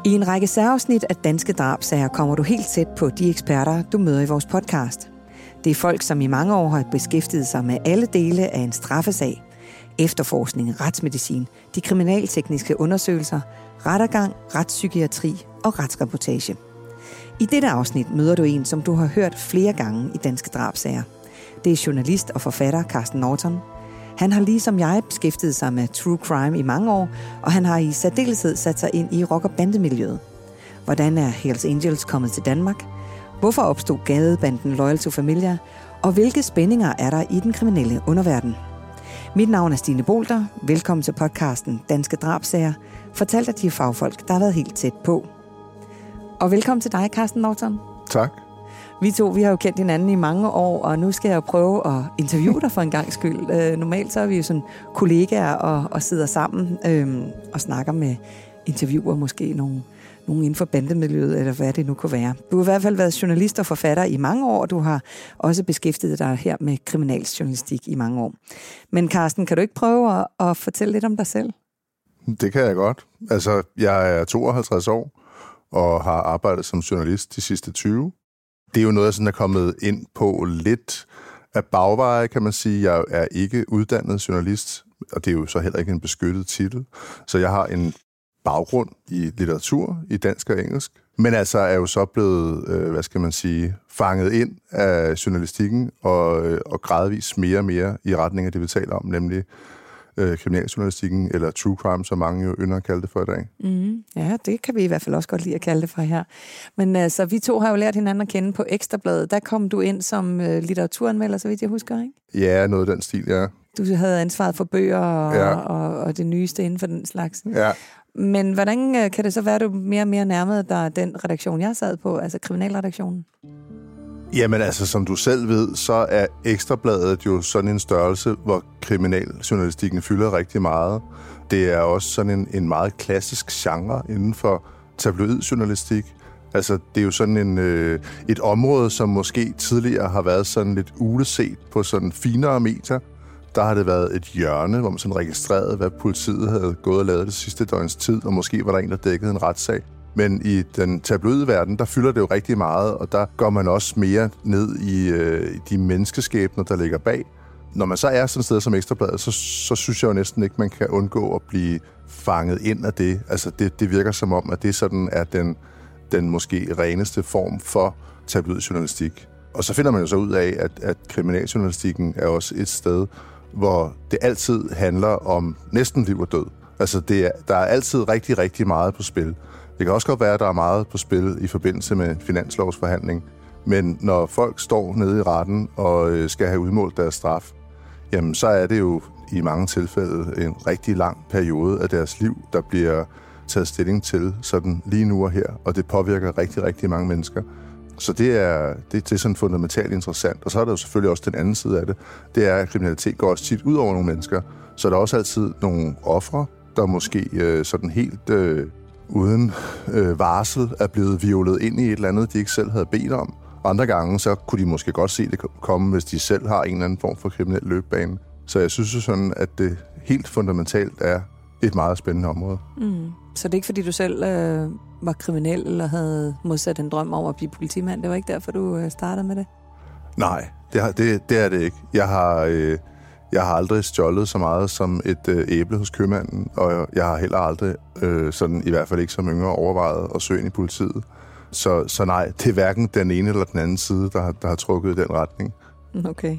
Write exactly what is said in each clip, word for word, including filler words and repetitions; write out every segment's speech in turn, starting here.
I en række særafsnit af Danske Drabsager kommer du helt tæt på de eksperter, du møder i vores podcast. Det er folk, som i mange år har beskæftiget sig med alle dele af en straffesag. Efterforskning, retsmedicin, de kriminaltekniske undersøgelser, rettergang, retspsykiatri og retsreportage. I dette afsnit møder du en, som du har hørt flere gange i Danske Drabsager. Det er journalist og forfatter Carsten Norton. Han har ligesom jeg beskæftiget sig med true crime i mange år, og han har i særdeleshed sat sig ind i rock- og bandemiljøet. Hvordan er Hells Angels kommet til Danmark? Hvorfor opstod gadebanden Loyal to Familia? Og hvilke spændinger er der i den kriminelle underverden? Mit navn er Stine Bolter. Velkommen til podcasten Danske Drabsager, fortalt af de fagfolk, der har været helt tæt på. Og velkommen til dig, Carsten Norton. Tak. Vi to, vi har jo kendt hinanden i mange år, og nu skal jeg jo prøve at interviewe dig for en gang skyld. Øh, normalt så er vi jo sådan kollegaer og, og sidder sammen øh, og snakker med interviewer, måske nogle, nogle inden for bandemiljøet, eller hvad det nu kunne være. Du har i hvert fald været journalist og forfatter i mange år, og du har også beskæftiget dig her med kriminaljournalistik i mange år. Men Carsten, kan du ikke prøve at, at fortælle lidt om dig selv? Det kan jeg godt. Altså, jeg er tooghalvtreds år og har arbejdet som journalist de sidste tyve. Det er jo noget, jeg sådan er kommet ind på lidt af bagveje, kan man sige. Jeg er ikke uddannet journalist, og det er jo så heller ikke en beskyttet titel. Så jeg har en baggrund i litteratur, i dansk og engelsk. Men altså er jo så blevet, øh, hvad skal man sige, fanget ind af journalistikken og, øh, og gradvist mere og mere i retning af det, vi taler om, nemlig øh, kriminaljournalistikken, eller true crime, som mange jo ynder at kalde det for i dag. Mm, ja, det kan vi i hvert fald også godt lide at kalde det for her. Men altså, vi to har jo lært hinanden at kende på Ekstrabladet. Der kom du ind som øh, litteraturanmelder, så vidt jeg husker, ikke? Ja, noget af den stil, ja. Du havde ansvaret for bøger og, ja. og, og det nyeste inden for den slags. Ja. Men hvordan øh, kan det så være, at du mere og mere nærmede dig den redaktion, jeg sad på, altså kriminalredaktionen? Jamen altså, som du selv ved, så er Ekstrabladet jo sådan en størrelse, hvor kriminaljournalistikken fylder rigtig meget. Det er også sådan en, en meget klassisk genre inden for tabloidjournalistik. Altså, det er jo sådan en, øh, et område, som måske tidligere har været sådan lidt uleset på sådan finere medier. Der har det været et hjørne, hvor man sådan registrerede, hvad politiet havde gået og lavet det sidste døgns tid, og måske var der en, der dækkede en retssag. Men i den tabloide verden, der fylder det jo rigtig meget, og der går man også mere ned i øh, de menneskeskæbner, der ligger bag. Når man så er sådan et sted som Ekstrabladet, så, så synes jeg jo næsten ikke, man kan undgå at blive fanget ind af det. Altså det, det virker som om, at det sådan er den, den måske reneste form for tabloidjournalistik. Og så finder man jo så ud af, at, at kriminaljournalistikken er også et sted, hvor det altid handler om næsten liv og død. Altså det er, der er altid rigtig, rigtig meget på spil. Det kan også godt være, at der er meget på spil i forbindelse med finanslovsforhandling. Men når folk står nede i retten og skal have udmålt deres straf, jamen så er det jo i mange tilfælde en rigtig lang periode af deres liv, der bliver taget stilling til sådan lige nu og her. Og det påvirker rigtig, rigtig mange mennesker. Så det er, det, det er sådan fundamentalt interessant. Og så er der jo selvfølgelig også den anden side af det. Det er, at kriminalitet går også tit ud over nogle mennesker. Så er der også altid nogle ofre, der måske øh, sådan helt øh, uden øh, varsel er blevet violet ind i et eller andet, de ikke selv havde bedt om. Andre gange, så kunne de måske godt se det komme, hvis de selv har en eller anden form for kriminel løbbane. Så jeg synes jo sådan, at det helt fundamentalt er et meget spændende område. Mm. Så det er ikke, fordi du selv øh, var kriminel, eller havde modsat en drøm om at blive politimand? Det var ikke derfor, du øh, startede med det? Nej, det, har, det, det er det ikke. Jeg har, øh, jeg har aldrig stjålet så meget som et øh, æble hos købmanden, og jeg har heller aldrig, øh, sådan i hvert fald ikke som yngre, overvejet at søge ind i politiet. Så, så nej, det er hverken den ene eller den anden side, der har, der har trukket i den retning. Okay.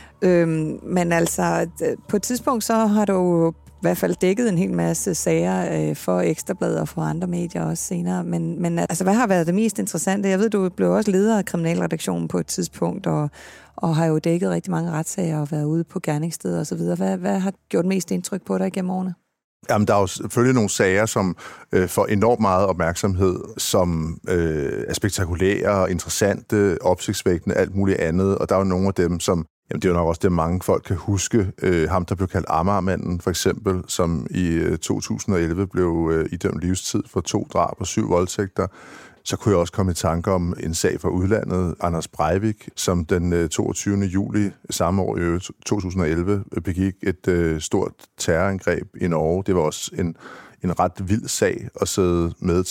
Øhm, men altså, på et tidspunkt så har du i hvert fald dækket en hel masse sager øh, for Ekstrabladet og for andre medier også senere. Men, men altså, hvad har været det mest interessante? Jeg ved, du blev også leder af kriminalredaktionen på et tidspunkt, og, og har jo dækket rigtig mange retssager og været ude på gerningssteder osv. Hvad, hvad har gjort mest indtryk på dig igennem årene? Jamen, der er jo selvfølgelig nogle sager, som øh, får enormt meget opmærksomhed, som øh, er spektakulære, interessante, opsigtsvækkende, alt muligt andet. Og der er jo nogle af dem, som Jamen, det er jo nok også det, mange folk kan huske. Øh, ham, der blev kaldt Amagermanden, for eksempel, som i øh, to tusind og elleve blev øh, idømt livstid for to drab og syv voldtægter. Så kunne jeg også komme i tanke om en sag fra udlandet, Anders Breivik, som den øh, toogtyvende juli samme år i to tusind og elleve begik et øh, stort terrorangreb i Norge. Det var også en, en ret vild sag at sidde med til.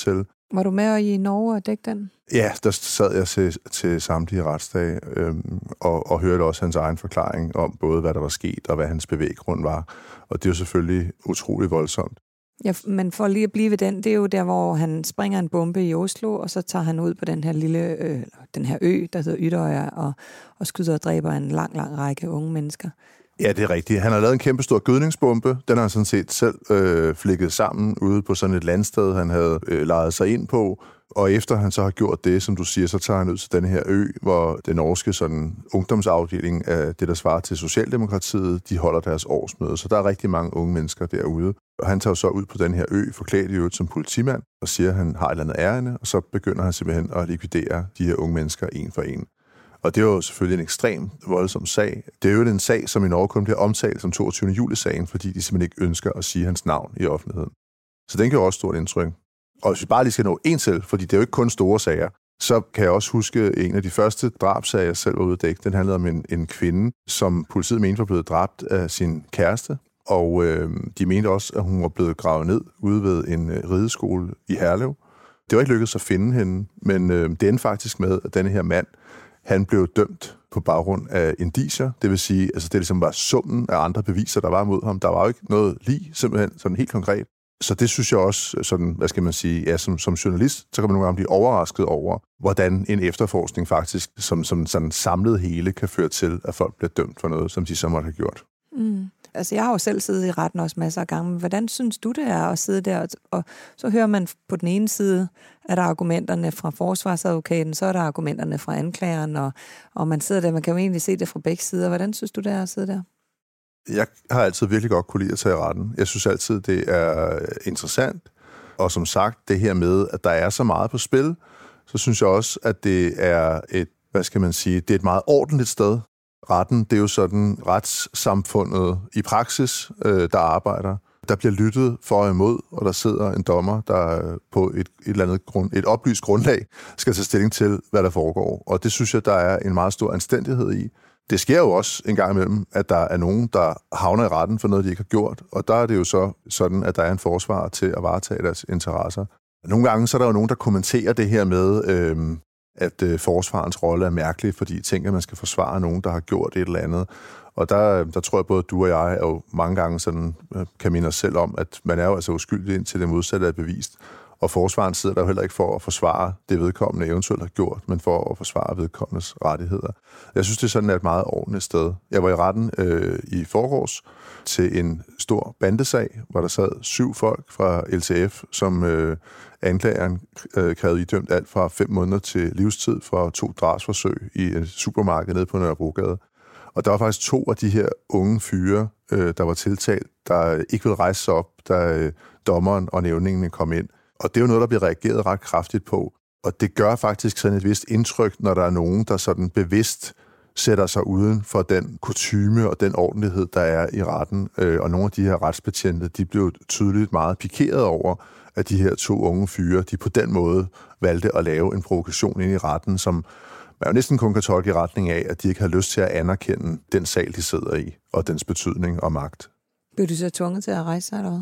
Var du med i Norge og dække den? Ja, der sad jeg til, til samtlige retsdage øhm, og, og hørte også hans egen forklaring om både, hvad der var sket og hvad hans bevæggrund var. Og det er jo selvfølgelig utrolig voldsomt. Ja, men for lige at blive ved den, det er jo der, hvor han springer en bombe i Oslo, og så tager han ud på den her lille øh, den her ø, der hedder Ytterøya, og, og skyder og dræber en lang, lang række unge mennesker. Ja, det er rigtigt. Han har lavet en kæmpe stor gødningsbombe. Den har han sådan set selv øh, flikket sammen ude på sådan et landsted, han havde øh, lejet sig ind på. Og efter han så har gjort det, som du siger, så tager han ud til den her ø, hvor den norske sådan, ungdomsafdeling af det, der svarer til Socialdemokratiet, de holder deres årsmøde. Så der er rigtig mange unge mennesker derude. Og han tager så ud på den her ø, forklædt i øvrigt som politimand, og siger, at han har et eller andet ærinde, og så begynder han simpelthen at likvidere de her unge mennesker en for en. Og det er jo selvfølgelig en ekstremt voldsom sag. Det er jo en sag, som i Norge kun bliver omtalt som toogtyvende juli-sagen, fordi de simpelthen ikke ønsker at sige hans navn i offentligheden. Så den gør også stort indtryk. Og hvis vi bare lige skal nå en selv, fordi det er jo ikke kun store sager, så kan jeg også huske en af de første drabsager, jeg selv var ude at dække. Den handlede om en, en kvinde, som politiet mente var blevet dræbt af sin kæreste. Og øh, de mente også, at hun var blevet gravet ned ude ved en øh, rideskole i Herlev. Det var ikke lykkedes at finde hende, men øh, det endte faktisk med, at denne her mand, han blev dømt på baggrund af indicier. Det vil sige, altså det ligesom var summen af andre beviser, der var mod ham. Der var jo ikke noget lig, simpelthen sådan helt konkret. Så det synes jeg også, sådan, hvad skal man sige, ja, som, som journalist, så kan man nogle gange blive overrasket over, hvordan en efterforskning faktisk som, som sådan samlet hele kan føre til, at folk bliver dømt for noget, som de så måtte have gjort. Mm. Altså, jeg har jo selv siddet i retten også masser af gange, men hvordan synes du, det er at sidde der, og, og så hører man på den ene side, at der er argumenterne fra forsvarsadvokaten, så er der argumenterne fra anklageren, og, og man sidder der, man kan jo egentlig se det fra begge sider. Hvordan synes du, det er at sidde der? Jeg har altid virkelig godt kunne lide at tage i retten. Jeg synes altid, det er interessant, og som sagt, det her med, at der er så meget på spil, så synes jeg også, at det er et, hvad skal man sige, det er et meget ordentligt sted. Retten, det er jo sådan retssamfundet i praksis, øh, der arbejder. Der bliver lyttet for og imod, og der sidder en dommer, der på et, et eller andet grund, et oplyst grundlag skal tage stilling til, hvad der foregår. Og det synes jeg, der er en meget stor anstændighed i. Det sker jo også en gang imellem, at der er nogen, der havner i retten for noget, de ikke har gjort. Og der er det jo så sådan, at der er en forsvarer til at varetage deres interesser. Nogle gange så er der jo nogen, der kommenterer det her med, øh, at øh, forsvarens rolle er mærkelig, fordi de tænker, at man skal forsvare nogen, der har gjort et eller andet. Og der, der tror jeg, både du og jeg er jo mange gange sådan, kan minde os selv om, at man er jo altså uskyldig indtil det modsatte er bevist. Og forsvaren sidder der jo heller ikke for at forsvare det vedkommende eventuelt har gjort, men for at forsvare vedkommendes rettigheder. Jeg synes, det er sådan et meget ordentligt sted. Jeg var i retten øh, i forgårs til en stor bandesag, hvor der sad syv folk fra L T F, som øh, anklageren øh, krævede idømt alt fra fem måneder til livstid for to drabsforsøg i et supermarked nede på Nørrebrogade. Og der var faktisk to af de her unge fyre, øh, der var tiltalt, der ikke ville rejse sig op, da øh, dommeren og nævningene kom ind. Og det er jo noget, der bliver reageret ret kraftigt på. Og det gør faktisk sådan et vist indtryk, når der er nogen, der sådan bevidst sætter sig uden for den kutyme og den ordentlighed, der er i retten. Og nogle af de her retsbetjente, de blev tydeligt meget pikeret over, at de her to unge fyre, de på den måde valgte at lave en provokation ind i retten, som man jo næsten kun kan tolke i retning af, at de ikke har lyst til at anerkende den sal, de sidder i, og dens betydning og magt. Blev du så tvunget til at rejse sig, eller hvad?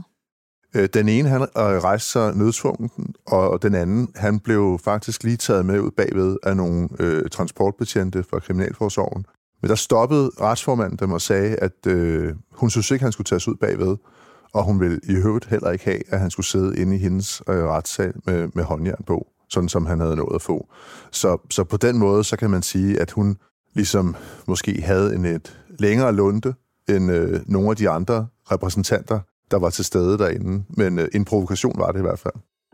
Den ene, han rejste sig nødtvungen, og den anden, han blev faktisk lige taget med ud bagved af nogle øh, transportbetjente fra Kriminalforsorgen. Men der stoppede retsformanden dem og sagde, at øh, hun synes ikke, han skulle tages ud bagved, og hun ville i øvrigt heller ikke have, at han skulle sidde inde i hendes øh, retssal med, med håndjern på, sådan som han havde nået at få. Så, så på den måde, så kan man sige, at hun ligesom måske havde en et længere lunte end øh, nogle af de andre repræsentanter, der var til stede derinde. Men øh, en provokation var det i hvert fald.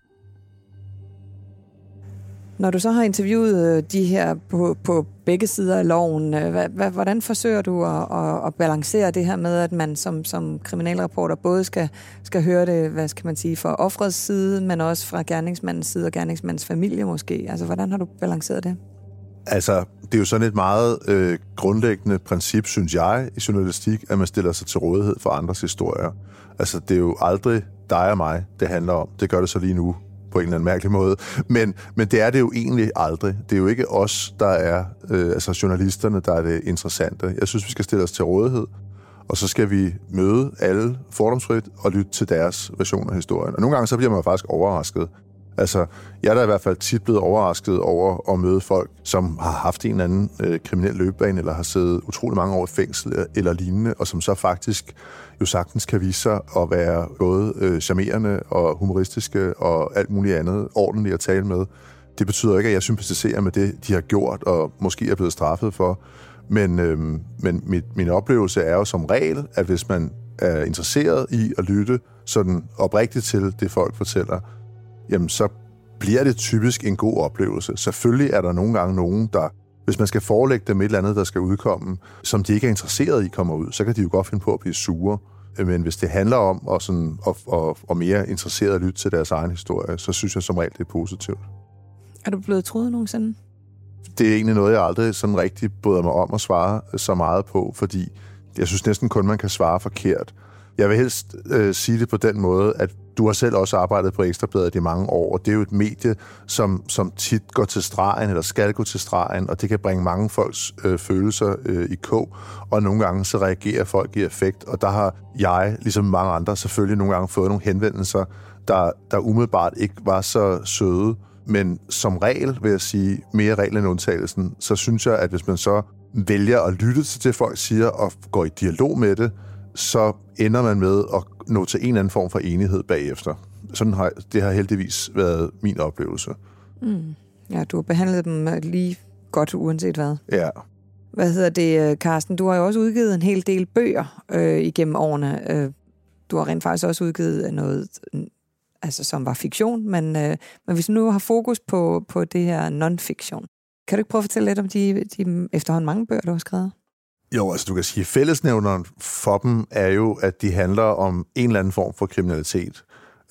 Når du så har interviewet de her på, på begge sider af loven, hvad, hvad, hvordan forsøger du at, at, at balancere det her med, at man som, som kriminalreporter både skal, skal høre det, hvad skal man sige, fra ofrets side, men også fra gerningsmandens side og gerningsmandens familie måske? Altså, hvordan har du balanceret det? Altså, det er jo sådan et meget øh, grundlæggende princip, synes jeg, i journalistik, at man stiller sig til rådighed for andres historier. Altså, det er jo aldrig dig og mig, det handler om. Det gør det så lige nu, på en eller anden mærkelig måde. Men, men det er det jo egentlig aldrig. Det er jo ikke os, der er, øh, altså journalisterne, der er det interessante. Jeg synes, vi skal stille os til rådighed, og så skal vi møde alle fordomsfrit og lytte til deres version af historien. Og nogle gange så bliver man faktisk overrasket. Altså, jeg er da i hvert fald tit blevet overrasket over at møde folk, som har haft en eller anden øh, kriminel løbebane, eller har siddet utrolig mange år i fængsel eller lignende, og som så faktisk jo sagtens kan vise sig at være både øh, charmerende og humoristiske og alt muligt andet ordentligt at tale med. Det betyder ikke, at jeg sympatiserer med det, de har gjort, og måske er blevet straffet for. Men, øh, men mit, min oplevelse er jo som regel, at hvis man er interesseret i at lytte sådan oprigtigt til det, folk fortæller, jamen så bliver det typisk en god oplevelse. Selvfølgelig er der nogle gange nogen, der, hvis man skal forelægge dem et eller andet, der skal udkomme, som de ikke er interesseret i kommer ud, så kan de jo godt finde på at blive sure. Men hvis det handler om at, sådan, at, at, at mere interesseret at lytte til deres egen historie, så synes jeg som regel, det er positivt. Er du blevet troet nogensinde? Det er egentlig noget, jeg aldrig sådan rigtig bryder mig om at svare så meget på, fordi jeg synes næsten kun, man kan svare forkert. Jeg vil helst øh, sige det på den måde, at du har selv også arbejdet på Ekstra Bladet i mange år, og det er jo et medie, som, som tit går til stregen, eller skal gå til stregen, og det kan bringe mange folks øh, følelser øh, i kog, og nogle gange så reagerer folk i affekt, og der har jeg, ligesom mange andre, selvfølgelig nogle gange fået nogle henvendelser, der, der umiddelbart ikke var så søde, men som regel, vil jeg sige, mere regel end undtagelsen, så synes jeg, at hvis man så vælger at lytte til det, folk siger, og går i dialog med det, så ender man med at nå til en eller anden form for enighed bagefter. Sådan har, det har heldigvis været min oplevelse. Mm. Ja, du har behandlet dem lige godt, uanset hvad. Ja. Hvad hedder det, Carsten? Du har jo også udgivet en hel del bøger øh, igennem årene. Øh, du har rent faktisk også udgivet noget, altså, som var fiktion, men, øh, men hvis du nu har fokus på, på det her non-fiktion, kan du ikke prøve at fortælle lidt om de, de efterhånden mange bøger, du har skrevet? Jo, altså du kan sige, at fællesnævneren for dem er jo, at de handler om en eller anden form for kriminalitet.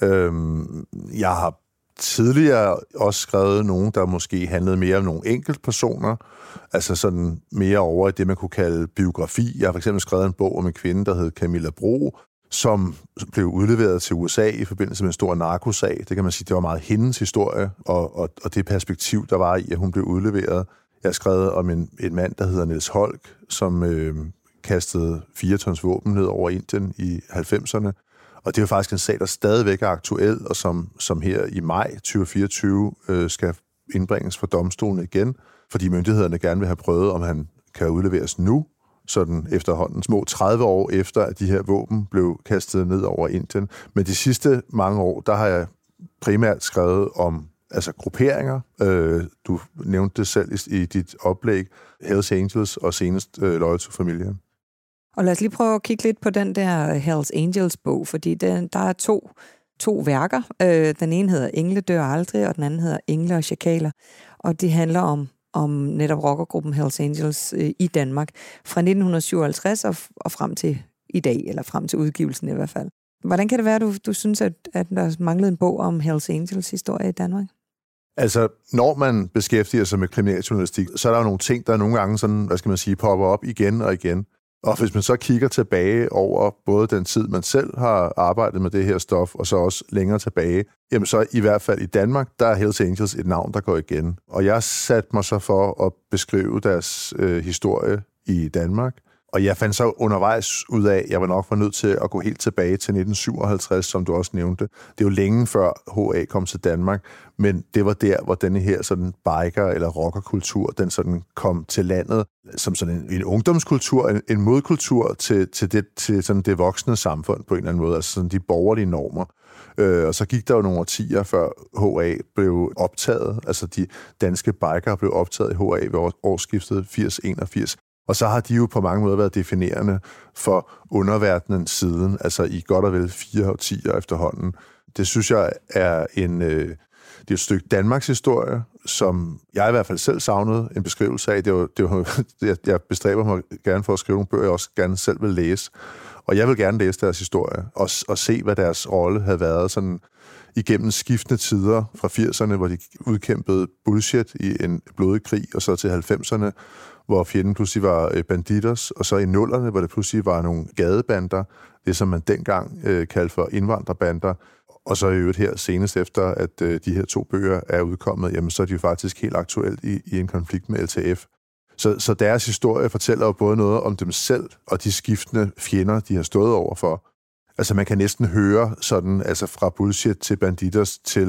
Øhm, jeg har tidligere også skrevet nogle, der måske handlede mere om nogle enkeltpersoner, altså sådan mere over i det, man kunne kalde biografi. Jeg har for eksempel skrevet en bog om en kvinde, der hed Camilla Bro, som blev udleveret til U S A i forbindelse med en stor narkosag. Det kan man sige, det var meget hendes historie, og, og, og det perspektiv, der var i, at hun blev udleveret. Jeg har skrevet om en, en mand, der hedder Niels Holck, som øh, kastede fire tons våben ned over Indien i halvfemserne. Og det er jo faktisk en sag, der stadigvæk er aktuel, og som, som her i maj tyve fireogtyve øh, skal indbringes for domstolen igen, fordi myndighederne gerne vil have prøvet, om han kan udleveres nu, sådan efterhånden små tredive år efter, at de her våben blev kastet ned over Indien. Men de sidste mange år, der har jeg primært skrevet om altså grupperinger. Øh, du nævnte det selv i, i dit oplæg, Hells Angels og senest øh, Loyal to Familia. Og lad os lige prøve at kigge lidt på den der Hells Angels-bog, fordi den, der er to, to værker. Øh, den ene hedder Engle dør aldrig, og den anden hedder Engle og Sjakaler. Og det handler om, om netop rockergruppen Hells Angels øh, i Danmark fra nitten syvoghalvtreds og, og frem til i dag, eller frem til udgivelsen i hvert fald. Hvordan kan det være, du, du synes, at, at der manglede en bog om Hells Angels historie i Danmark? Altså, når man beskæftiger sig med kriminaljournalistik, så er der jo nogle ting, der nogle gange sådan, hvad skal man sige, popper op igen og igen. Og hvis man så kigger tilbage over både den tid, man selv har arbejdet med det her stof, og så også længere tilbage, jamen så i hvert fald i Danmark, der er Hells Angels et navn, der går igen. Og jeg satte mig så for at beskrive deres øh, historie i Danmark. Og jeg fandt så undervejs ud af, at jeg var nok var nødt til at gå helt tilbage til nitten syvoghalvtreds, som du også nævnte. Det er jo længe før H A kom til Danmark, men det var der, hvor denne her sådan biker- eller rockerkultur, den sådan kom til landet som sådan en, en ungdomskultur, en, en modkultur til, til, det, til sådan det voksne samfund på en eller anden måde, altså sådan de borgerlige normer. Øh, og så gik der jo nogle årtier, før H A blev optaget, altså de danske bikere blev optaget i H A ved årsskiftet firs enogfirs. Og så har de jo på mange måder været definerende for underverdenen siden, altså i godt og vel fire årtier efterhånden. Det synes jeg er en, øh, det er et stykke Danmarks historie, som jeg i hvert fald selv savnede en beskrivelse af. Det var, det var, jeg bestræber mig gerne for at skrive nogle bøger, jeg også gerne selv vil læse. Og jeg vil gerne læse deres historie og, og se, hvad deres rolle havde været sådan igennem skiftende tider fra firserne, hvor de udkæmpede bullshit i en blodig krig, og så til halvfemserne, hvor fjenden pludselig var banditers, og så i nullerne, hvor det pludselig var nogle gadebander, det som man dengang øh, kaldte for indvandrerbander, og så i øvrigt her senest efter, at øh, de her to bøger er udkommet, jamen så er de jo faktisk helt aktuelt i, i en konflikt med L T F. Så, så deres historie fortæller jo både noget om dem selv, og de skiftende fjender, de har stået overfor. Altså man kan næsten høre sådan, altså fra bullshit til banditers til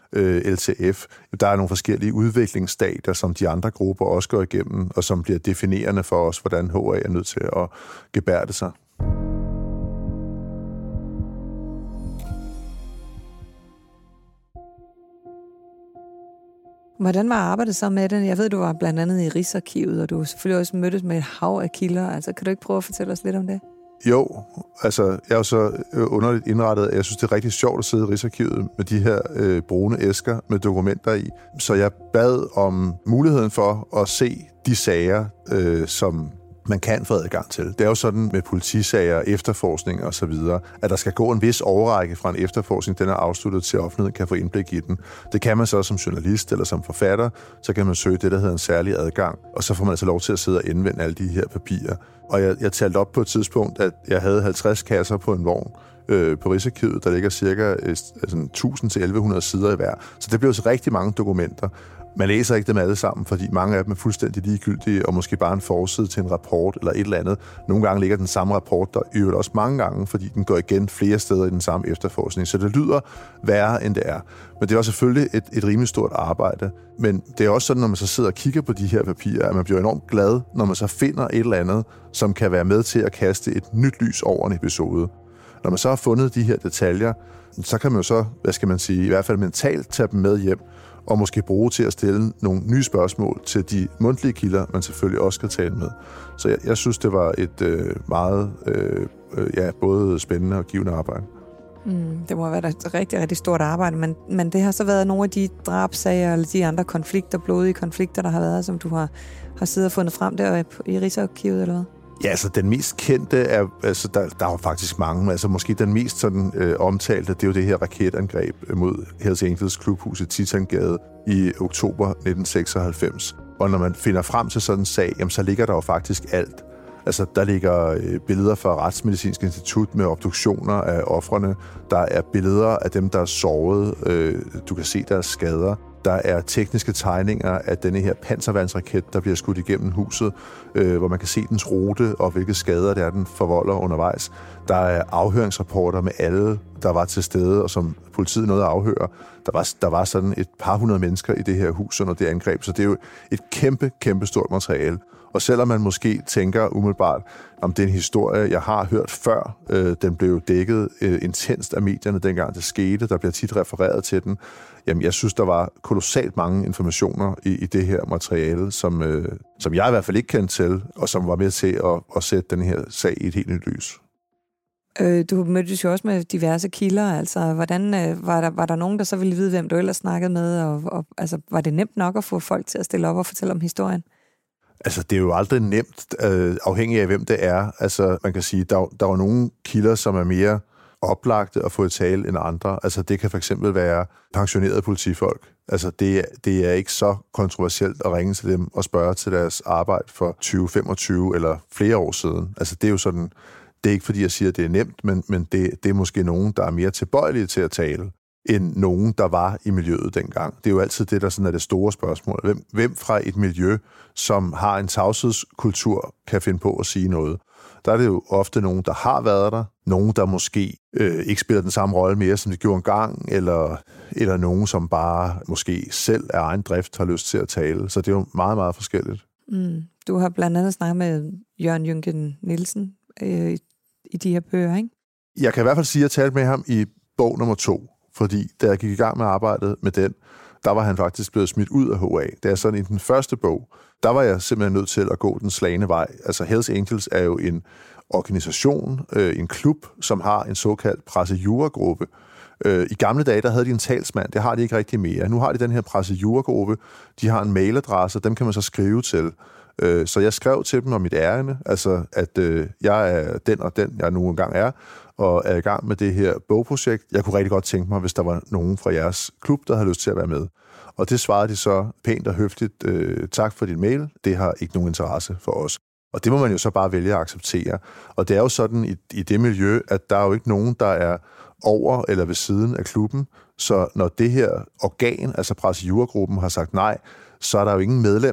L T F. Der er nogle forskellige udviklingsstadier, som de andre grupper også går igennem, og som bliver definerende for os, hvordan H A er nødt til at gebærde sig. Hvordan var arbejdet så med den? Jeg ved, du var blandt andet i Rigsarkivet, og du selvfølgelig også mødtes med et hav af kilder. Altså, kan du ikke prøve at fortælle os lidt om det? Jo, altså jeg er jo så underligt indrettet. Jeg synes, det er rigtig sjovt at sidde i Rigsarkivet med de her øh, brune æsker med dokumenter i. Så jeg bad om muligheden for at se de sager, øh, som man kan få adgang til. Det er jo sådan med politisager, efterforskning og så videre, at der skal gå en vis overrække fra en efterforskning, den er afsluttet til offentligheden kan få indblik i den. Det kan man så som journalist eller som forfatter, så kan man søge det, der hedder en særlig adgang, og så får man altså lov til at sidde og indvende alle de her papirer. Og jeg, jeg talte op på et tidspunkt, at jeg havde halvtreds kasser på en vogn øh, på Rigsarkivet, der ligger cirka altså, tusind til elleve hundrede sider i hver. Så det bliver så rigtig mange dokumenter. Man læser ikke dem alle sammen, fordi mange af dem er fuldstændig ligegyldige, og måske bare en forside til en rapport eller et eller andet. Nogle gange ligger den samme rapport der øvrigt også mange gange, fordi den går igen flere steder i den samme efterforskning. Så det lyder værre, end det er. Men det er også selvfølgelig et, et rimelig stort arbejde. Men det er også sådan, når man så sidder og kigger på de her papirer, at man bliver enormt glad, når man så finder et eller andet, som kan være med til at kaste et nyt lys over en episode. Når man så har fundet de her detaljer, så kan man jo så, hvad skal man sige, i hvert fald mentalt tage dem med hjem, og måske bruge til at stille nogle nye spørgsmål til de mundtlige kilder, man selvfølgelig også skal tale med. Så jeg, jeg synes, det var et øh, meget, øh, ja, både spændende og givende arbejde. Mm, det må have været et rigtig, rigtig stort arbejde, men, men det har så været nogle af de drabsager, eller de andre konflikter, blodige konflikter, der har været, som du har, har siddet og fundet frem der i Rigsarkivet, eller hvad? Ja, altså den mest kendte er, altså der, der er jo faktisk mange, altså måske den mest sådan øh, omtalte, det er jo det her raketangreb mod Hells Angels klubhus i Titangade i oktober nitten seksoghalvfems. Og når man finder frem til sådan en sag, jamen, så ligger der jo faktisk alt. Altså, der ligger øh, billeder fra Retsmedicinsk Institut med obduktioner af ofrene. Der er billeder af dem, der er såret. Øh, du kan se deres skader. Der er tekniske tegninger af denne her panserværnsraket, der bliver skudt igennem huset, øh, hvor man kan se dens rute og hvilke skader det er, den forvolder undervejs. Der er afhøringsrapporter med alle, der var til stede, og som politiet nåede at afhøre. Der var, der var sådan et par hundrede mennesker i det her hus under det angreb, så det er jo et kæmpe, kæmpe stort materiale. Og selvom man måske tænker umiddelbart, om det er en historie, jeg har hørt før, øh, den blev dækket øh, intenst af medierne, dengang det skete, der bliver tit refereret til den, jamen jeg synes, der var kolossalt mange informationer i, i det her materiale, som, øh, som jeg i hvert fald ikke kendte til, og som var med til at, at sætte den her sag i et helt nyt lys. Øh, du mødtes jo også med diverse kilder, altså hvordan øh, var, der, var der nogen, der så ville vide, hvem du ellers snakkede med, og, og altså, var det nemt nok at få folk til at stille op og fortælle om historien? Altså, det er jo aldrig nemt, øh, afhængig af, hvem det er. Altså, man kan sige, der, der er jo nogle kilder, som er mere oplagte at få i tale end andre. Altså, det kan for eksempel være pensionerede politifolk. Altså, det, det er ikke så kontroversielt at ringe til dem og spørge til deres arbejde for tyve, femogtyve eller flere år siden. Altså, det er jo sådan, det er ikke fordi, jeg siger, at det er nemt, men, men det, det er måske nogen, der er mere tilbøjelige til at tale, end nogen, der var i miljøet dengang. Det er jo altid det, der sådan er det store spørgsmål. Hvem, hvem fra et miljø, som har en tavshedskultur, kan finde på at sige noget? Der er det jo ofte nogen, der har været der, nogen, der måske øh, ikke spiller den samme rolle mere, som de gjorde engang, eller, eller nogen, som bare måske selv af egen drift har lyst til at tale. Så det er jo meget, meget forskelligt. Mm. Du har blandt andet snakket med Jørgen Jynken Nielsen øh, i de her bøger, ikke? Jeg kan i hvert fald sige, at jeg talte med ham i bog nummer to, fordi da jeg gik i gang med arbejdet med den, der var han faktisk blevet smidt ud af H A. Det er sådan i den første bog, der var jeg simpelthen nødt til at gå den slagne vej. Altså Hells Angels er jo en organisation, øh, en klub, som har en såkaldt presse-jura-gruppe. Øh, I gamle dage, der havde de en talsmand, det har de ikke rigtig mere. Nu har de den her presse-jura-gruppe, de har en mailadresse, dem kan man så skrive til. Øh, så jeg skrev til dem om mit ærinde, altså at øh, jeg er den og den, jeg nu engang er, og er i gang med det her bogprojekt. Jeg kunne rigtig godt tænke mig, hvis der var nogen fra jeres klub, der havde lyst til at være med. Og det svarede de så pænt og høfligt, øh, tak for din mail, det har ikke nogen interesse for os. Og det må man jo så bare vælge at acceptere. Og det er jo sådan i, i det miljø, at der er jo ikke nogen, der er over eller ved siden af klubben. Så når det her organ, altså presse-jura-gruppen, har sagt nej, så er der jo ingen medlemmer,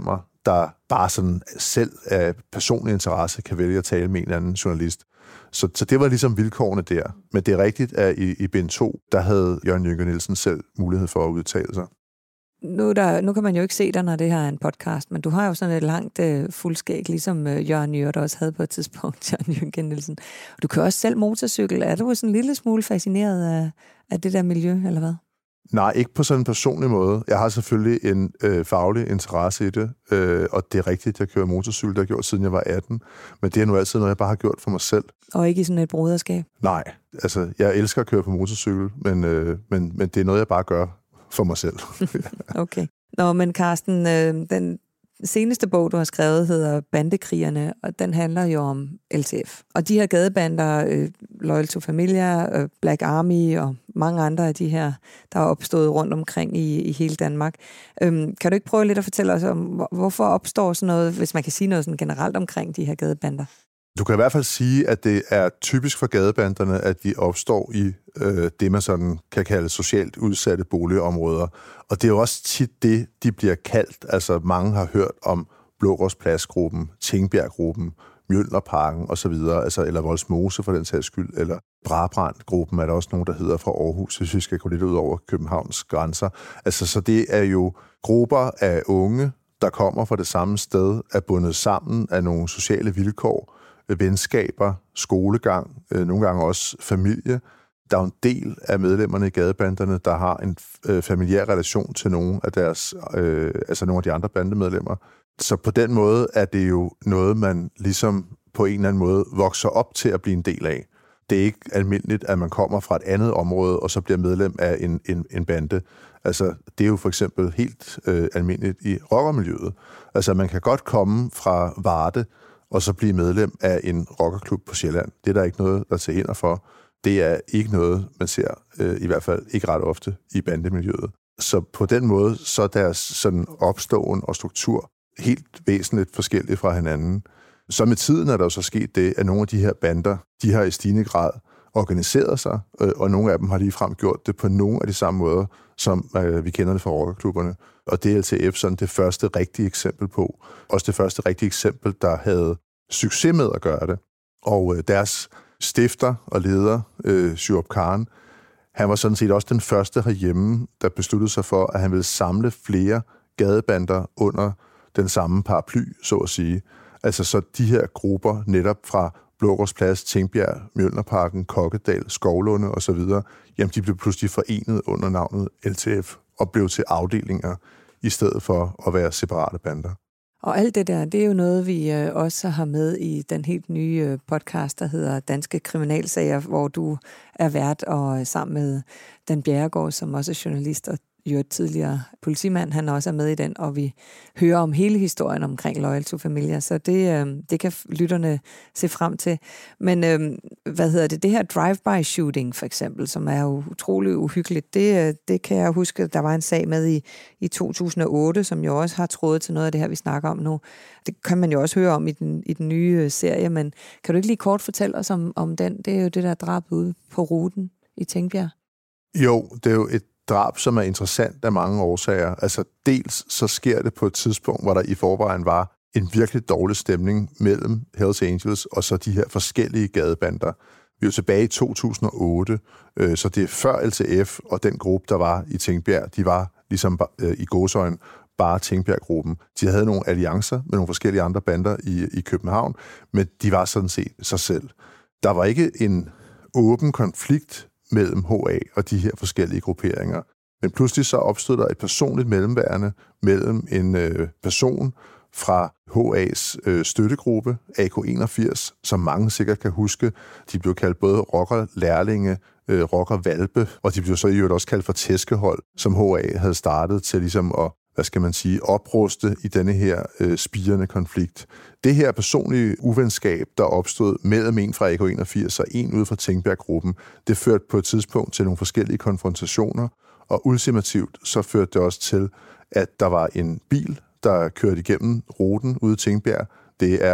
der bare sådan selv af personlig interesse kan vælge at tale med en eller anden journalist. Så, så det var ligesom vilkårene der. Men det er rigtigt, at i, i bind to, der havde Jørgen Jynke Nielsen selv mulighed for at udtale sig. Nu, der, nu kan man jo ikke se dig, når det her er en podcast, men du har jo sådan et langt uh, fuldskæg, ligesom uh, Jørgen Jørgen også havde på et tidspunkt, Jørgen Jynke Nielsen. Du kører også selv motorcykel. Er du sådan en lille smule fascineret af, af det der miljø, eller hvad? Nej, ikke på sådan en personlig måde. Jeg har selvfølgelig en øh, faglig interesse i det, øh, og det er rigtigt, jeg kører motorcykel, det har jeg gjort siden jeg var atten, men det er nu altid noget, jeg bare har gjort for mig selv. Og ikke i sådan et broderskab? Nej, altså jeg elsker at køre på motorcykel, men, øh, men, men det er noget, jeg bare gør for mig selv. Okay. Nå, men Carsten, øh, den seneste bog, du har skrevet, hedder Bandekrigerne, og den handler jo om L T F. Og de her gadebander, øh, Loyal to Familia, øh, Black Army og mange andre af de her, der er opstået rundt omkring i, i hele Danmark. Øhm, kan du ikke prøve lidt at fortælle os om, hvor, hvorfor opstår sådan noget, hvis man kan sige noget sådan generelt omkring de her gadebander? Du kan i hvert fald sige, at det er typisk for gadebanderne, at de opstår i øh, det, man sådan kan kalde socialt udsatte boligområder. Og det er jo også tit det, de bliver kaldt. Altså mange har hørt om Blågårdspladsgruppen, Tingbjerggruppen, Mjølnerparken osv., altså, eller Vollsmose for den sags skyld, eller Brabrandgruppen er der også nogen, der hedder fra Aarhus, hvis vi skal gå lidt ud over Københavns grænser. Altså, så det er jo grupper af unge, der kommer fra det samme sted, er bundet sammen af nogle sociale vilkår, venskaber, skolegang, øh, nogle gange også familie. Der er en del af medlemmerne i gadebanderne, der har en øh, familiær relation til nogle af deres, øh, altså nogle af de andre bandemedlemmer. Så på den måde er det jo noget, man ligesom på en eller anden måde vokser op til at blive en del af. Det er ikke almindeligt, at man kommer fra et andet område, og så bliver medlem af en, en, en bande. Altså, det er jo for eksempel helt øh, almindeligt i rockermiljøet. Altså, man kan godt komme fra Varde, og så blive medlem af en rockerklub på Sjælland. Det er der ikke noget, der tager hinder for. Det er ikke noget, man ser, øh, i hvert fald ikke ret ofte, i bandemiljøet. Så på den måde, så er deres sådan opståen og struktur helt væsentligt forskellige fra hinanden. Så med tiden er der jo så sket det, at nogle af de her bander, de har i stigende grad organiseret sig, øh, og nogle af dem har ligefrem gjort det på nogle af de samme måder, som øh, vi kender det fra rockerklubberne. Og det er L T F sådan det første rigtige eksempel på. Også det første rigtige eksempel, der havde succes med at gøre det. Og øh, deres stifter og leder, øh, Syrup Khan, han var sådan set også den første herhjemme, der besluttede sig for, at han ville samle flere gadebander under den samme paraply, så at sige. Altså så de her grupper netop fra Blågårdsplads, Tingbjerg, Mjølnerparken, Kokkedal, Skovlunde osv., jamen de blev pludselig forenet under navnet L T F og blev til afdelinger i stedet for at være separate bander. Og alt det der, det er jo noget, vi også har med i den helt nye podcast, der hedder Danske Kriminalsager, hvor du er vært og sammen med Dan Bjerregaard, som også er journalist og jo et tidligere politimand, han også er med i den, og vi hører om hele historien omkring Loyal to Familia, så det, det kan lytterne se frem til. Men hvad hedder det, det her drive-by shooting for eksempel, som er jo utrolig uhyggeligt, det, det kan jeg huske, der var en sag med i, i to tusind og otte, som jo også har trådet til noget af det her, vi snakker om nu. Det kan man jo også høre om i den, i den nye serie, men kan du ikke lige kort fortælle os om, om den? Det er jo det der drab ude på ruten i Tingbjerg. Jo, det er jo et drab, som er interessant af mange årsager. Altså dels så sker det på et tidspunkt, hvor der i forvejen var en virkelig dårlig stemning mellem Hells Angels og så de her forskellige gadebander. Vi er jo tilbage i to tusind og otte, øh, så det er før L T F og den gruppe, der var i Tingbjerg, de var ligesom øh, i gåseøjne bare Tingbjerg-gruppen. De havde nogle alliancer med nogle forskellige andre bander i, i København, men de var sådan set sig selv. Der var ikke en åben konflikt mellem H A og de her forskellige grupperinger. Men pludselig så opstod der et personligt mellemværende mellem en øh, person fra H A's øh, støttegruppe, A K enogfirs, som mange sikkert kan huske. De blev kaldt både rockerlærlinge, øh, rockervalpe, og de blev så i øvrigt også kaldt for tæskehold, som H A havde startet til ligesom at, hvad skal man sige, opruste i denne her øh, spirende konflikt. Det her personlige uvenskab, der opstod mellem en fra A K enogfirs og en ude fra Tingbjerg-gruppen, det førte på et tidspunkt til nogle forskellige konfrontationer, og ultimativt så førte det også til, at der var en bil, der kørte igennem ruten ude i Tingbjerg. Det er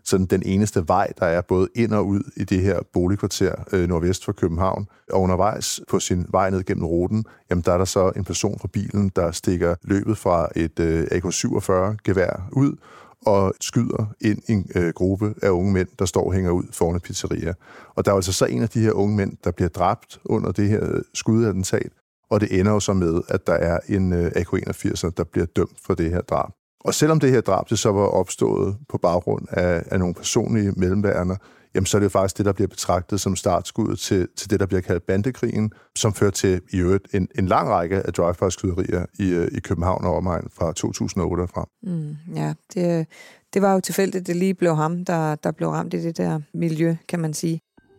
sådan den eneste vej, der er både ind og ud i det her boligkvarter øh, nordvest for København. Og undervejs på sin vej ned gennem ruten, jamen der er der så en person fra bilen, der stikker løbet fra et øh, A K syvogfyrre-gevær ud og skyder ind i en øh, gruppe af unge mænd, der står og hænger ud foran et pizzeria. Og der er altså så en af de her unge mænd, der bliver dræbt under det her skudattentat, og det ender jo så med, at der er en øh, A K enogfirs, der bliver dømt for det her drab. Og selvom det her drab det så var opstået på baggrund af, af nogle personlige mellemværender, jamen så er det jo faktisk det, der bliver betragtet som startskuddet til, til det, der bliver kaldt bandekrigen, som fører til i øvrigt en, en lang række af drive-by-skyderier i, i København og omegn fra to tusind og otte frem. Mm, ja, det, det var jo tilfældigt, det lige blev ham, der, der blev ramt i det der miljø, kan man sige.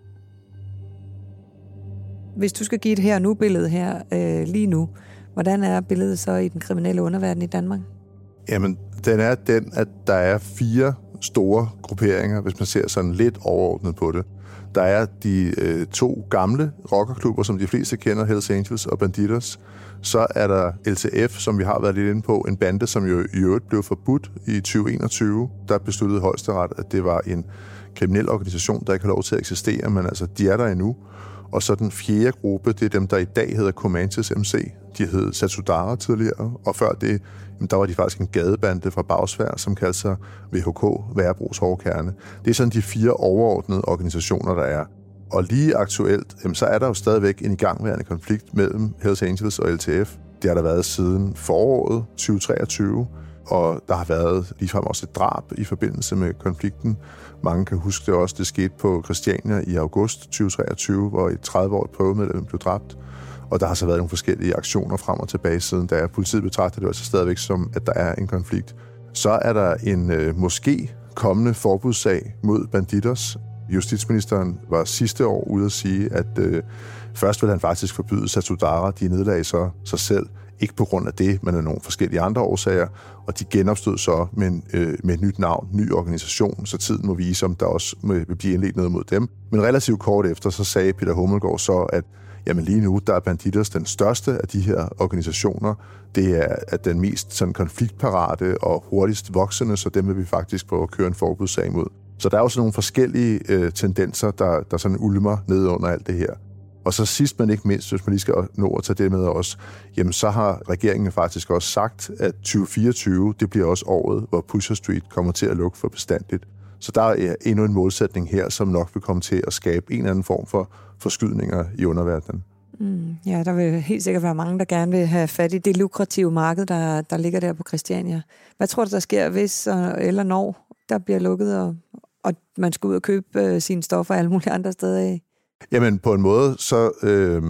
Hvis du skal give et her nu-billede her øh, lige nu, hvordan er billedet så i den kriminelle underverden i Danmark? Jamen, den er den, at der er fire store grupperinger, hvis man ser sådan lidt overordnet på det. Der er de øh, to gamle rockerklubber, som de fleste kender, Hells Angels og Bandidos. Så er der L T F, som vi har været lidt inde på, en bande, som jo i øvrigt blev forbudt i tyve enogtyve. Der besluttede Højesteret, at det var en kriminel organisation, der ikke har lov til at eksistere, men altså, de er der endnu. Og så den fjerde gruppe, det er dem, der i dag hedder Comanches M C. De hed Satsudara tidligere, og før det, jamen, der var de faktisk en gadebande fra Bagsværd, som kaldte sig V H K, Værebros Hårdkerne. Det er sådan de fire overordnede organisationer, der er. Og lige aktuelt, jamen, så er der jo stadigvæk en igangværende konflikt mellem Hells Angels og L T F. Det har der været siden foråret tyve treogtyve, og der har været ligefrem også et drab i forbindelse med konflikten. Mange kan huske det også, det skete på Christiania i august tyve treogtyve, hvor et tredive-årigt prøvemedlem blev dræbt. Og der har så været nogle forskellige aktioner frem og tilbage siden, da politiet betragter det altså stadigvæk som, at der er en konflikt. Så er der en øh, måske kommende forbudssag mod Bandidos. Justitsministeren var sidste år ude at sige, at øh, først ville han faktisk forbyde Satsudara. De nedlagde så sig selv. Ikke på grund af det, men af nogle forskellige andre årsager, og de genopstod så med, en, øh, med et nyt navn, ny organisation, så tiden må vise, om der også vil blive indledt noget mod dem. Men relativt kort efter, så sagde Peter Hummelgaard så, at jamen lige nu, der er Bandidos den største af de her organisationer. Det er at den mest sådan, konfliktparate og hurtigst voksende, så dem vil vi faktisk prøve at køre en forbudssag imod. Så der er også nogle forskellige øh, tendenser, der, der sådan ulmer ned under alt det her. Og så sidst, men ikke mindst, hvis man lige skal nå at tage det med også, jamen så har regeringen faktisk også sagt, at tyve fireogtyve, det bliver også året, hvor Pusher Street kommer til at lukke for bestandigt. Så der er endnu en målsætning her, som nok vil komme til at skabe en eller anden form for forskydninger i underverdenen. Mm, ja, der vil helt sikkert være mange, der gerne vil have fat i det lukrative marked, der, der ligger der på Christiania. Hvad tror du, der sker, hvis eller når der bliver lukket, og, og man skal ud og købe øh, sine stoffer alle mulige andre steder af? Jamen, på en måde, så, øh,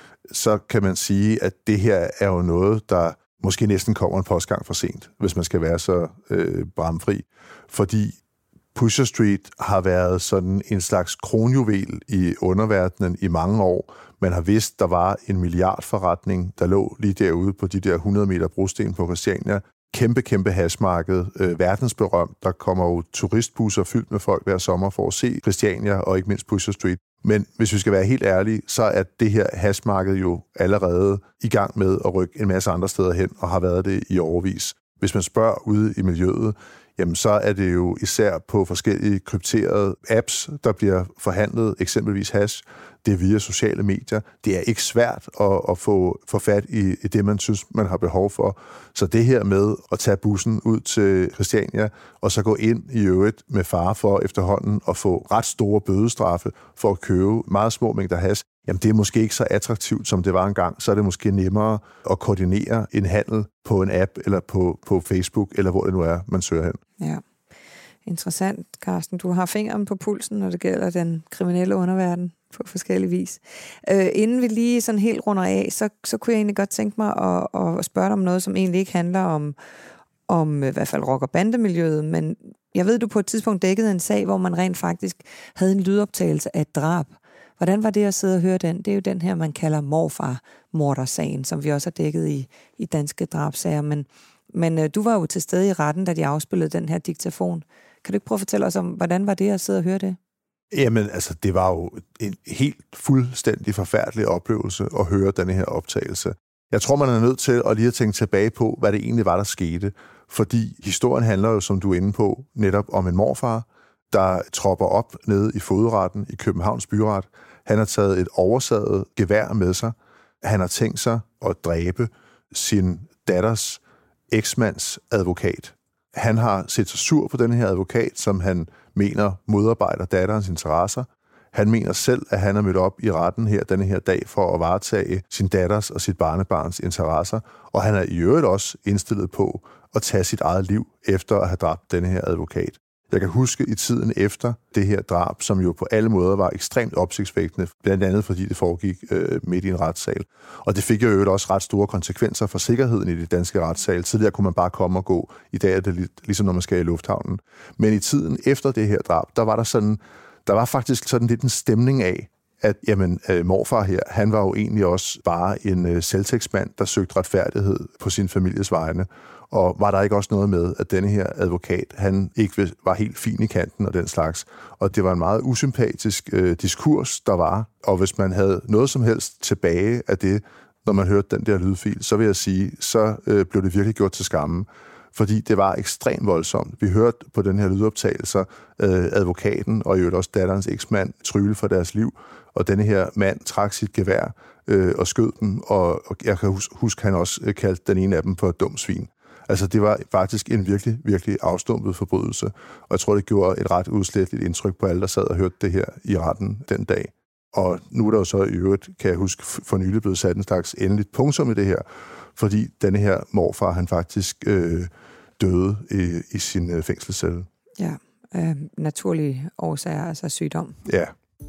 så kan man sige, at det her er jo noget, der måske næsten kommer en postgang for sent, hvis man skal være så øh, bramfri. Fordi Pusher Street har været sådan en slags kronjuvel i underverdenen i mange år. Man har vidst, der var en milliardforretning, der lå lige derude på de der hundrede meter brosten på Christiania. Kæmpe, kæmpe hashmarked, øh, verdensberømt. Der kommer jo turistbusser fyldt med folk hver sommer for at se Christiania og ikke mindst Pusher Street. Men hvis vi skal være helt ærlige, så er det her hashmarked jo allerede i gang med at rykke en masse andre steder hen, og har været det i årevis. Hvis man spørger ude i miljøet, jamen så er det jo især på forskellige krypterede apps, der bliver forhandlet, eksempelvis hash. Det er via sociale medier. Det er ikke svært at, at få, få fat i, i det, man synes, man har behov for. Så det her med at tage bussen ud til Christiania, og så gå ind i øvrigt med fare for efterhånden at få ret store bødestraffe for at købe meget små mængder hash, jamen det er måske ikke så attraktivt, som det var engang. Så er det måske nemmere at koordinere en handel på en app, eller på, på Facebook, eller hvor det nu er, man søger hen. Ja, interessant, Carsten. Du har fingeren på pulsen, når det gælder den kriminelle underverden på forskellige vis. Øh, inden vi lige sådan helt runder af, så, så kunne jeg egentlig godt tænke mig at, at spørge dig om noget, som egentlig ikke handler om, om i hvert fald rock- og bandemiljøet, men jeg ved, du på et tidspunkt dækkede en sag, hvor man rent faktisk havde en lydoptagelse af et drab. Hvordan var det at sidde og høre den? Det er jo den her, man kalder morfar-mordersagen, som vi også har dækket i, i danske drabsager. Men, men øh, du var jo til stede i retten, da de afspillede den her diktafon. Kan du ikke prøve at fortælle os om, hvordan var det at sidde og høre det? Jamen, altså, det var jo en helt fuldstændig forfærdelig oplevelse at høre denne her optagelse. Jeg tror, man er nødt til at lige at tænke tilbage på, hvad det egentlig var, der skete. Fordi historien handler jo, som du er inde på, netop om en morfar, der tropper op nede i fogedretten i Københavns Byret. Han har taget et oversaget gevær med sig. Han har tænkt sig at dræbe sin datters eksmands advokat. Han har set sig sur på den her advokat, som han mener modarbejder datterens interesser. Han mener selv, at han er mødt op i retten her denne her dag for at varetage sin datters og sit barnebarns interesser, og han er i øvrigt også indstillet på at tage sit eget liv efter at have dræbt denne her advokat. Jeg kan huske i tiden efter det her drab, som jo på alle måder var ekstremt opsigtsvækkende, blandt andet fordi det foregik øh, midt i en retssal. Og det fik jo øvrigt også ret store konsekvenser for sikkerheden i det danske retssal. Tidligere kunne man bare komme og gå. I dag er det ligesom når man skal i lufthavnen. Men i tiden efter det her drab, der var der sådan, der var faktisk sådan lidt en stemning af, at jamen, øh, morfar her, han var jo egentlig også bare en øh, selvtægtsmand, der søgte retfærdighed på sin families vegne. Og var der ikke også noget med, at denne her advokat, han ikke var helt fin i kanten og den slags. Og det var en meget usympatisk øh, diskurs, der var. Og hvis man havde noget som helst tilbage af det, når man hørte den der lydfil, så vil jeg sige, så øh, blev det virkelig gjort til skamme. Fordi det var ekstremt voldsomt. Vi hørte på den her lydoptagelser øh, advokaten og i øvrigt også datterens eksmand trygle for deres liv. Og denne her mand trak sit gevær øh, og skød dem. Og, og jeg kan huske, huske han også kaldte den ene af dem for et dumt svin. Altså, det var faktisk en virkelig, virkelig afstumpet forbrydelse, og jeg tror, det gjorde et ret udslætteligt indtryk på alle, der sad og hørte det her i retten den dag. Og nu er der jo så i øvrigt, kan jeg huske, for nylig blevet sat en slags endeligt punktum i det her, fordi denne her morfar, han faktisk øh, døde i, i sin øh, fængselscelle. Ja, øh, naturlige årsager, altså sygdom. Ja.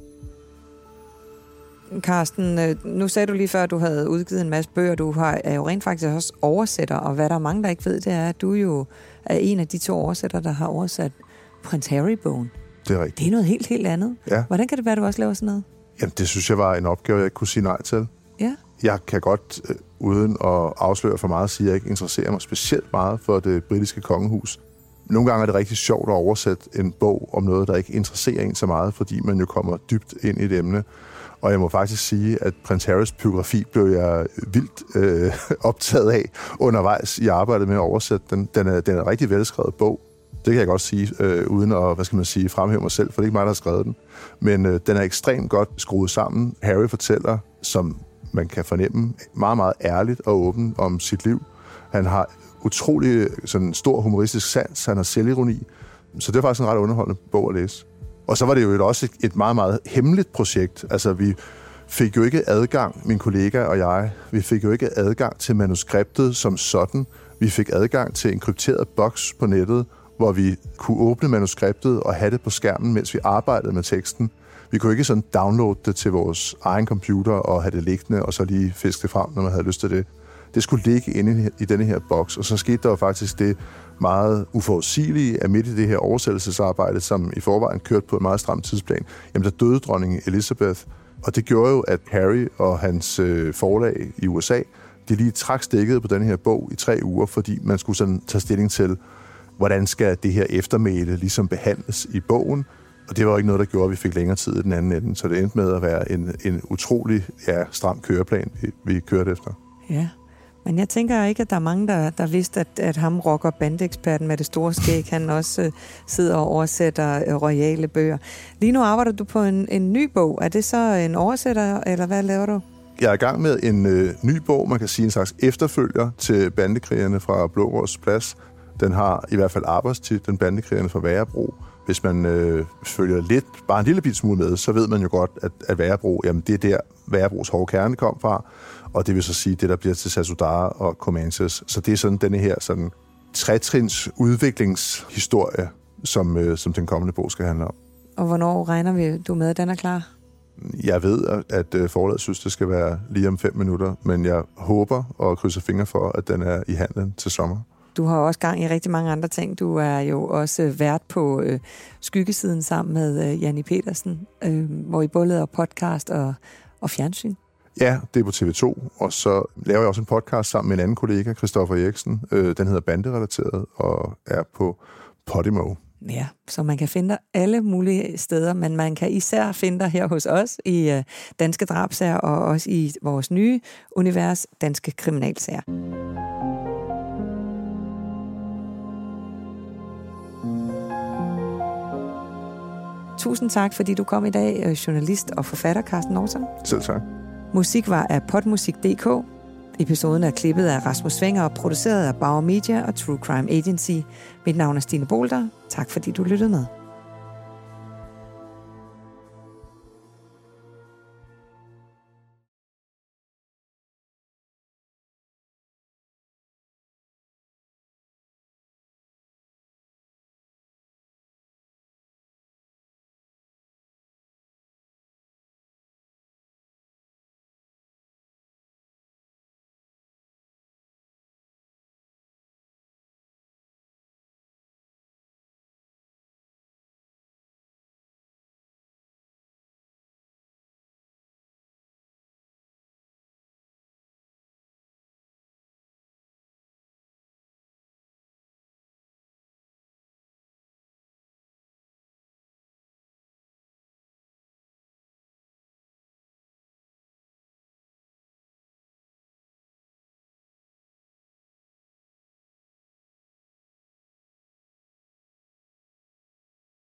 Carsten, nu sagde du lige før, at du havde udgivet en masse bøger. Du har, er jo rent faktisk også oversætter, og hvad der er mange, der ikke ved, det er, at du jo er en af de to oversætter, der har oversat Prins Harry-bogen. Det er rigtigt. Det er noget helt, helt andet. Ja. Hvordan kan det være, at du også laver sådan noget? Jamen, det synes jeg var en opgave, jeg ikke kunne sige nej til. Ja. Jeg kan godt, øh, uden at afsløre for meget, sige, at jeg ikke interesserer mig specielt meget for det britiske kongehus. Nogle gange er det rigtig sjovt at oversætte en bog om noget, der ikke interesserer en så meget, fordi man jo kommer dybt ind i et emne. Og jeg må faktisk sige, at prins Harrys biografi blev jeg vildt øh, optaget af undervejs i arbejdet med at oversætte den. Den er, den er en rigtig velskrevet bog. Det kan jeg godt sige, øh, uden at hvad skal man sige, fremhæve mig selv, for det er ikke mig, der har skrevet den. Men øh, den er ekstremt godt skruet sammen. Harry fortæller, som man kan fornemme, meget, meget ærligt og åben om sit liv. Han har utrolig sådan, stor humoristisk sans, han har selvironi. Så det er faktisk en ret underholdende bog at læse. Og så var det jo også et, et meget, meget hemmeligt projekt. Altså, vi fik jo ikke adgang, min kollega og jeg, vi fik jo ikke adgang til manuskriptet som sådan. Vi fik adgang til en krypteret boks på nettet, hvor vi kunne åbne manuskriptet og have det på skærmen, mens vi arbejdede med teksten. Vi kunne ikke sådan downloade det til vores egen computer og have det liggende, og så lige fiske det frem, når man havde lyst til det. Det skulle ligge inde i denne her boks, og så skete der jo faktisk det meget uforudsigelige, at midt i det her oversættelsesarbejde, som i forvejen kørte på en meget stram tidsplan, jamen der døde dronning Elizabeth, og det gjorde jo, at Harry og hans øh, forlag i U S A, de lige trak stikket på den her bog i tre uger, fordi man skulle sådan tage stilling til, hvordan skal det her eftermæle ligesom behandles i bogen, og det var ikke noget, der gjorde, at vi fik længere tid i den anden ende, så det endte med at være en, en utrolig ja, stram køreplan, vi, vi kørte efter. Ja. Men jeg tænker ikke, at der er mange, der, der vidste, at, at ham rocker bandeeksperten med det store skæg, han også øh, sidder og oversætter øh, royale bøger. Lige nu arbejder du på en, en ny bog. Er det så en oversætter, eller hvad laver du? Jeg er i gang med en øh, ny bog, man kan sige en slags efterfølger til Bandekrigerne fra Blågårds Plads. Den har i hvert fald arbejdstitlen Bandekrigerne fra Værebro. Hvis man øh, følger lidt, bare en lille bit smule med, så ved man jo godt, at, at Værebro, jamen det er der, Værebros hårde kerne kom fra. Og det vil så sige, det der bliver til Sasudara og Comanches. Så det er sådan denne her sådan tretrins udviklingshistorie, som, øh, som den kommende bog skal handle om. Og hvornår regner vi, du med, at den er klar? Jeg ved, at øh, forlaget synes, det skal være lige om fem minutter, men jeg håber og krydser fingre for, at den er i handlen til sommer. Du har også gang i rigtig mange andre ting. Du er jo også vært på øh, Skyggesiden sammen med øh, Janni Petersen, øh, hvor I både laver podcast og, og fjernsyn. Ja, det er på T V to, og så laver jeg også en podcast sammen med en anden kollega, Christoffer Eriksen. Øh, den hedder Banderelateret og er på Podimo. Ja, så man kan finde dig alle mulige steder, men man kan især finde dig her hos os i øh, Danske Drabsager og også i vores nye univers, Danske Kriminalsager. Tusind tak, fordi du kom i dag, journalist og forfatter Carsten Orton. Selv tak. Musik var af podmusik punktum d k. Episoden er klippet af Rasmus Svinger og produceret af Bauer Media og True Crime Agency. Mit navn er Stine Bolter. Tak fordi du lyttede med.